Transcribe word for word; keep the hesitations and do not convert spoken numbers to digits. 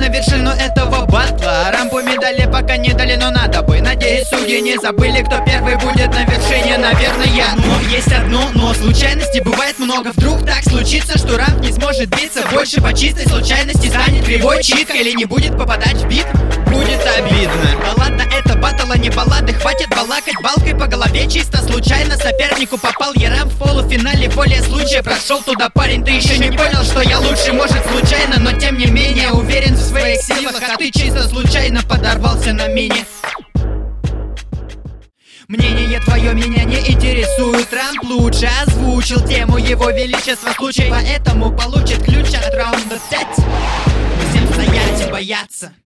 на вершину этого батла. Рампу медали пока не дали, но надо бы. Надеюсь, судьи не забыли, кто первый будет на вершине. Наверное, но есть одно но. Случайностей бывает много. Вдруг так случится, что рамп не сможет биться больше по чистой случайности. Станет кривой читка или не будет попадать в бит. Будет обидно. Да ладно, это батл, а не баллады. Хватит балакать балкой по голове. Чисто случайно сопернику попал. Я рамп в полуфинале, более случая прошел туда. Парень, ты еще не понял, что я лучше, может случайно, но тем не менее уверен в своих силах. А ты чисто случайно подорвался на мине. Мнение твое меня не интересует. Рамп лучше озвучил тему его величества случай, поэтому получит ключ от раунда пять. Всем стоять и бояться.